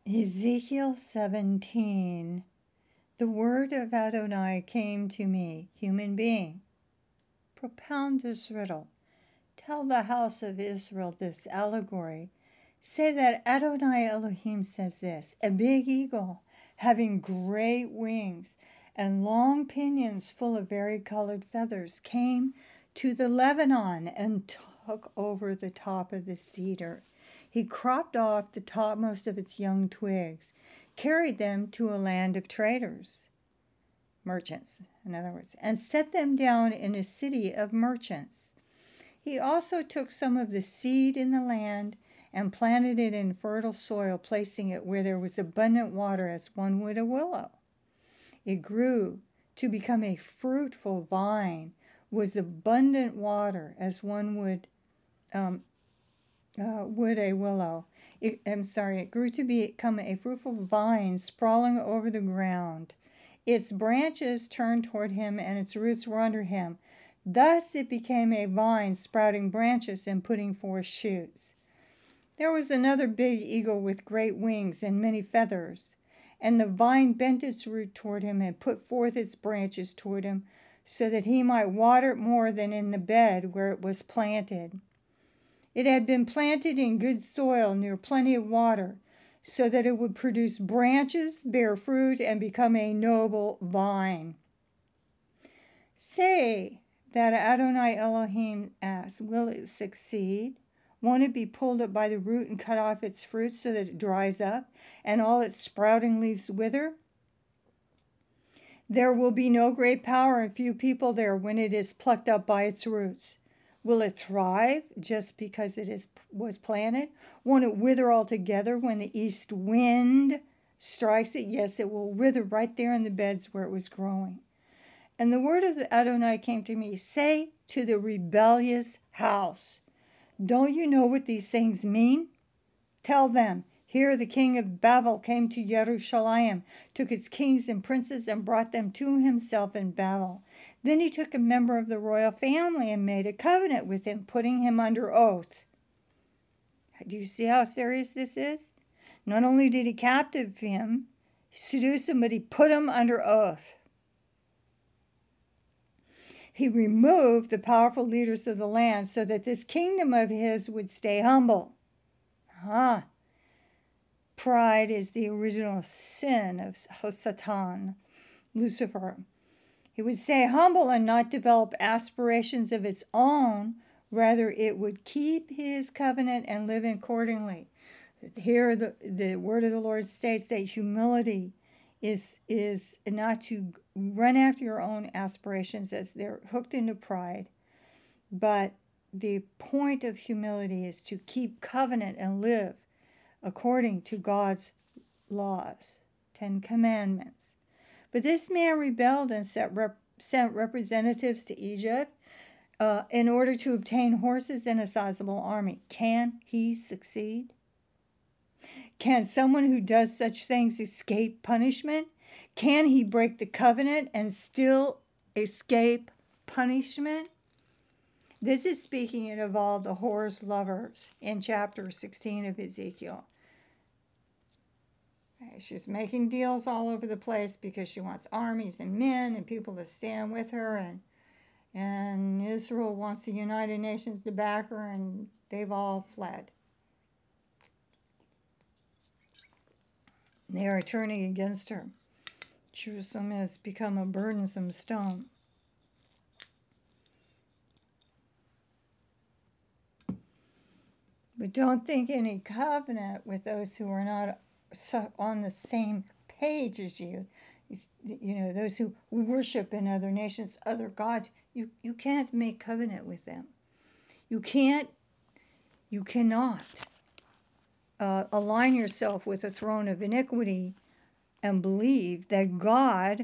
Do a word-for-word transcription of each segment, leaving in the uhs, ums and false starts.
Ezekiel seventeen. The word of Adonai came to me, human being. Propound this riddle. Tell the house of Israel this allegory. Say that Adonai Elohim says this: a big eagle, having great wings and long pinions full of varicolored feathers, came to the Lebanon and took over the top of the cedar. He cropped off the topmost of its young twigs, carried them to a land of traders, merchants, in other words, and set them down in a city of merchants. He also took some of the seed in the land and planted it in fertile soil, placing it where there was abundant water, as one would a willow. It grew to become a fruitful vine, with abundant water, as one would um, uh, would a willow. It, I'm sorry, it grew to become a fruitful vine sprawling over the ground. Its branches turned toward him, and its roots were under him. Thus it became a vine, sprouting branches and putting forth shoots. There was another big eagle with great wings and many feathers, and the vine bent its root toward him and put forth its branches toward him, so that he might water it more than in the bed where it was planted. It had been planted in good soil near plenty of water, so that it would produce branches, bear fruit, and become a noble vine. Say that Adonai Elohim asks, will it succeed? Won't it be pulled up by the root and cut off its fruit so that it dries up, and all its sprouting leaves wither? There will be no great power and few people there when it is plucked up by its roots. Will it thrive just because it is was planted? Won't it wither altogether when the east wind strikes it? Yes, it will wither right there in the beds where it was growing. And the word of Adonai came to me, say to the rebellious house, don't you know what these things mean? Tell them, here the king of Babel came to Jerusalem, took its kings and princes and brought them to himself in Babel. Then he took a member of the royal family and made a covenant with him, putting him under oath. Do you see how serious this is? Not only did he captive him, seduce him, but he put him under oath. He removed the powerful leaders of the land so that this kingdom of his would stay humble. Ah, pride is the original sin of Satan, Lucifer. It would stay humble and not develop aspirations of its own. Rather, it would keep his covenant and live accordingly. Here, the, the word of the Lord states that humility is, is not to run after your own aspirations as they're hooked into pride, but the point of humility is to keep covenant and live according to God's laws, Ten Commandments. But this man rebelled and sent, rep- sent representatives to Egypt uh, in order to obtain horses and a sizable army. Can he succeed? Can someone who does such things escape punishment? Can he break the covenant and still escape punishment? This is speaking of all the whore's lovers in chapter sixteen of Ezekiel. She's making deals all over the place because she wants armies and men and people to stand with her. And, and Israel wants the United Nations to back her, and they've all fled. They are turning against her. Jerusalem has become a burdensome stone. But don't think any covenant with those who are not so on the same page as you. You know, those who worship in other nations, other gods. You, you can't make covenant with them. You can't, you cannot uh, align yourself with a throne of iniquity and believe that God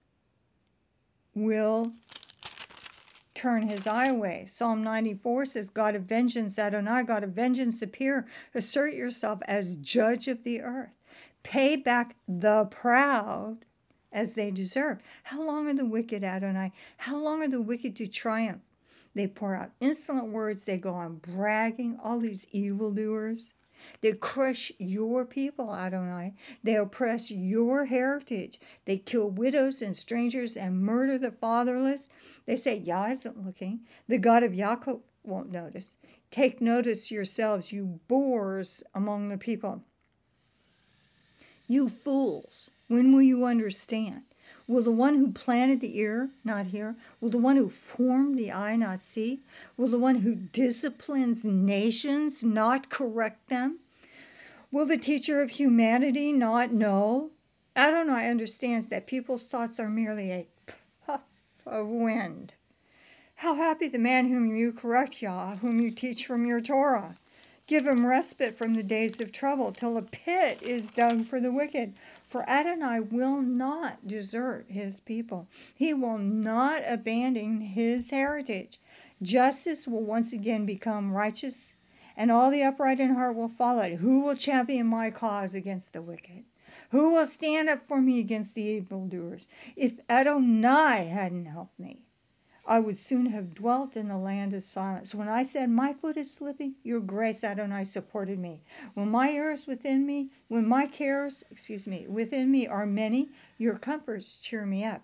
will turn his eye away. Psalm ninety-four says, God of vengeance, Adonai, God of vengeance, appear. Assert yourself as judge of the earth. Pay back the proud as they deserve. How long are the wicked, Adonai? How long are the wicked to triumph? They pour out insolent words. They go on bragging, all these evildoers. They crush your people, Adonai. They oppress your heritage. They kill widows and strangers and murder the fatherless. They say, Yah isn't looking. The God of Yaakov won't notice. Take notice yourselves, you boors among the people. You fools, when will you understand? Will the one who planted the ear not hear? Will the one who formed the eye not see? Will the one who disciplines nations not correct them? Will the teacher of humanity not know? Adonai understands that people's thoughts are merely a puff of wind. How happy the man whom you correct, Yah, whom you teach from your Torah. Give him respite from the days of trouble, till a pit is dug for the wicked. For Adonai will not desert his people. He will not abandon his heritage. Justice will once again become righteous, and all the upright in heart will follow it. Who will champion my cause against the wicked? Who will stand up for me against the evildoers? If Adonai hadn't helped me, I would soon have dwelt in the land of silence. When I said, my foot is slipping, your grace, Adonai, supported me. When my ears within me, when my cares, excuse me, within me are many, your comforts cheer me up.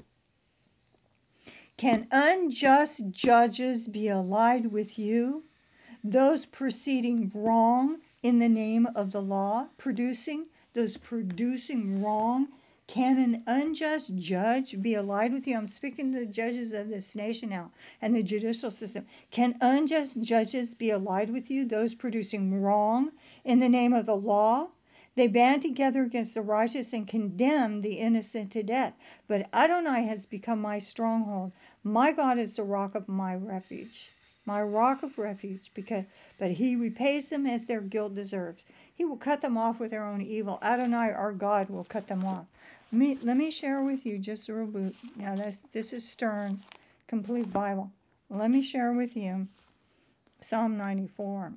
Can unjust judges be allied with you? Those proceeding wrong in the name of the law, producing, those producing wrong. Can an unjust judge be allied with you? I'm speaking to the judges of this nation now and the judicial system. Can unjust judges be allied with you, those producing wrong in the name of the law? They band together against the righteous and condemn the innocent to death. But Adonai has become my stronghold. My God is the rock of my refuge, my rock of refuge, because but he repays them as their guilt deserves. He will cut them off with their own evil. Adonai, our God, will cut them off. Let me, let me share with you just a reboot. Now, that's, this is Stern's Complete Bible. Let me share with you Psalm ninety-four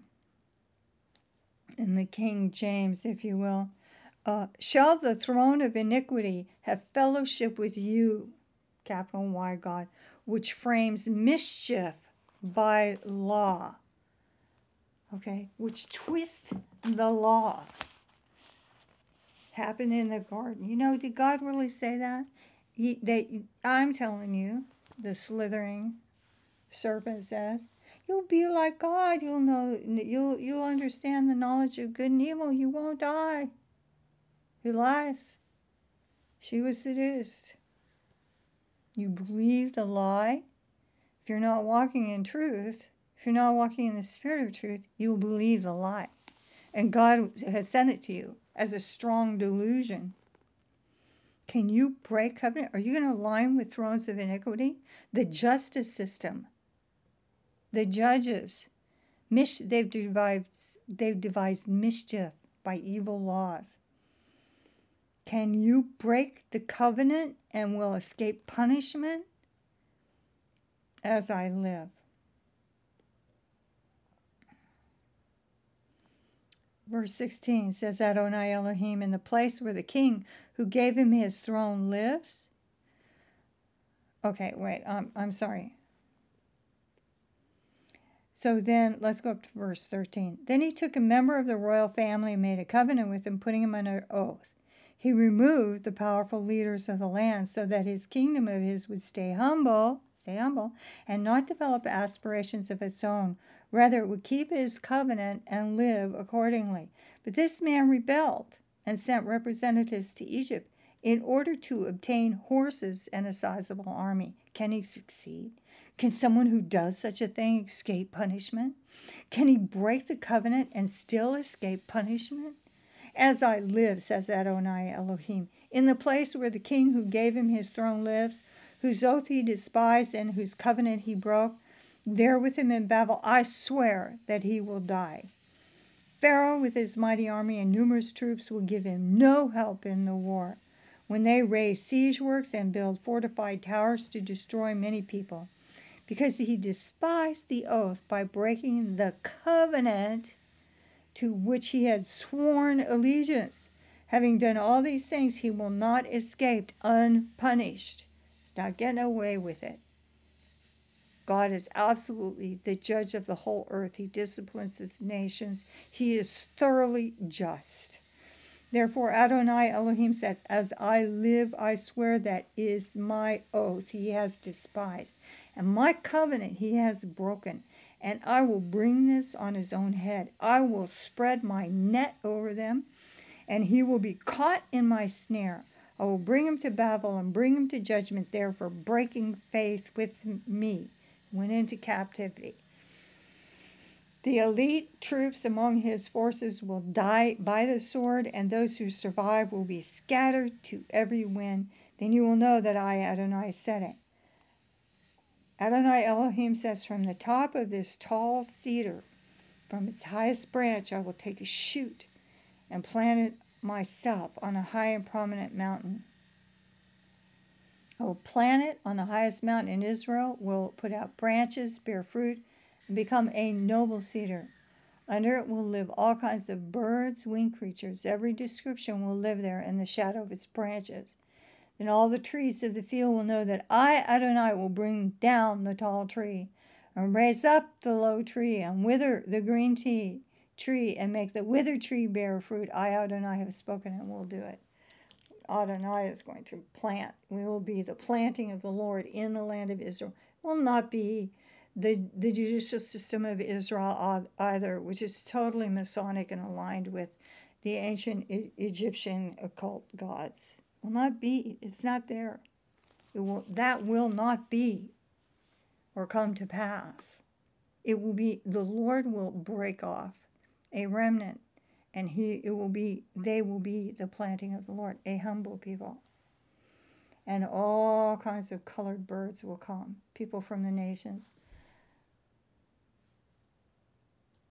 in the King James, if you will. Uh, Shall the throne of iniquity have fellowship with you, capital Y, God, which frames mischief by law? Okay, which twists the law. Happened in the garden. You know, did God really say that? He, they, I'm telling you, the slithering serpent says, you'll be like God. You'll know. You'll you'll understand the knowledge of good and evil. You won't die. He lies. She was seduced. You believe the lie. If you're not walking in truth, if you're not walking in the spirit of truth, you'll believe the lie. And God has sent it to you as a strong delusion. Can you break covenant? Are you going to align with thrones of iniquity? The justice system, the judges, mis- they've devised, they've devised mischief by evil laws. Can you break the covenant and will escape punishment? As I live. Verse sixteen says, Adonai Elohim, in the place where the king who gave him his throne lives. Okay, wait, um, I'm sorry. So then, let's go up to verse thirteen. Then he took a member of the royal family and made a covenant with him, putting him under oath. He removed the powerful leaders of the land so that his kingdom of his would stay humble, stay humble, and not develop aspirations of its own. Rather, it would keep his covenant and live accordingly. But this man rebelled and sent representatives to Egypt in order to obtain horses and a sizable army. Can he succeed? Can someone who does such a thing escape punishment? Can he break the covenant and still escape punishment? As I live, says Adonai Elohim, in the place where the king who gave him his throne lives, whose oath he despised and whose covenant he broke, there with him in Babel, I swear that he will die. Pharaoh with his mighty army and numerous troops will give him no help in the war, when they raise siege works and build fortified towers to destroy many people, because he despised the oath by breaking the covenant to which he had sworn allegiance. Having done all these things, he will not escape unpunished. He's not getting away with it. God is absolutely the judge of the whole earth. He disciplines his nations. He is thoroughly just. Therefore, Adonai Elohim says, as I live, I swear that is my oath he has despised, and my covenant he has broken, and I will bring this on his own head. I will spread my net over them, and he will be caught in my snare. I will bring him to Babel and bring him to judgment there for breaking faith with me. Went into captivity. The elite troops among his forces will die by the sword, and those who survive will be scattered to every wind. Then you will know that I, Adonai, said it. Adonai Elohim says, from the top of this tall cedar, from its highest branch, I will take a shoot and plant it myself on a high and prominent mountain. I will plant it on the highest mountain in Israel, will put out branches, bear fruit, and become a noble cedar. Under it will live all kinds of birds, winged creatures. Every description will live there in the shadow of its branches. Then all the trees of the field will know that I, Adonai, will bring down the tall tree, and raise up the low tree, and wither the green tea, tree, and make the withered tree bear fruit. I, Adonai, have spoken and will do it. Adonai is going to plant. We will be the planting of the Lord in the land of Israel. It will not be the, the judicial system of Israel either, which is totally Masonic and aligned with the ancient e- Egyptian occult gods. It will not be. It's not there. It will, that will not be or come to pass. It will be, the Lord will break off a remnant, and he it will be they will be the planting of the Lord, a humble people. And all kinds of colored birds will come, people from the nations.